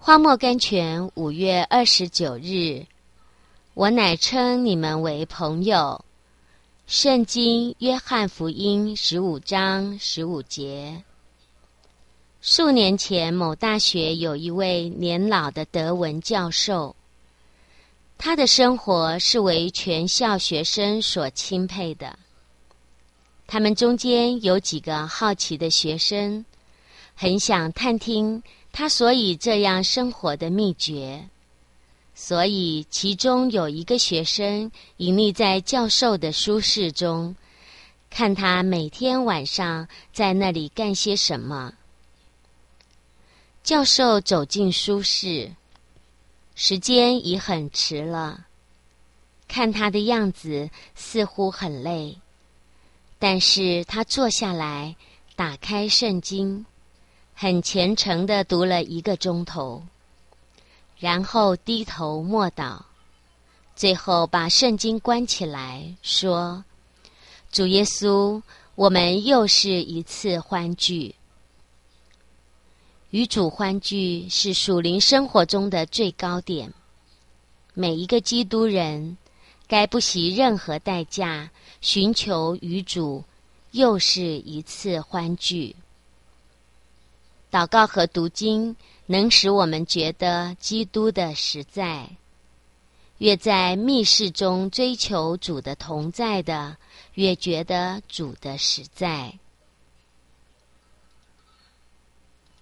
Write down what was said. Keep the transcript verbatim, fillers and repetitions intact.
花莫甘泉五月二十九日，我乃称你们为朋友。圣经约翰福音十五章十五节。数年前，某大学有一位年老的德文教授，他的生活是为全校学生所钦佩的。他们中间有几个好奇的学生，很想探听他所以这样生活的秘诀，所以其中有一个学生隐匿在教授的书室中，看他每天晚上在那里干些什么。教授走进书室，时间已很迟了，看他的样子似乎很累，但是他坐下来，打开圣经，很虔诚地读了一个钟头，然后低头默祷，最后把圣经关起来，说：主耶稣，我们又是一次欢聚。与主欢聚是属灵生活中的最高点，每一个基督人该不惜任何代价寻求与主又是一次欢聚。祷告和读经能使我们觉得基督的实在，越在密室中追求主的同在的，越觉得主的实在。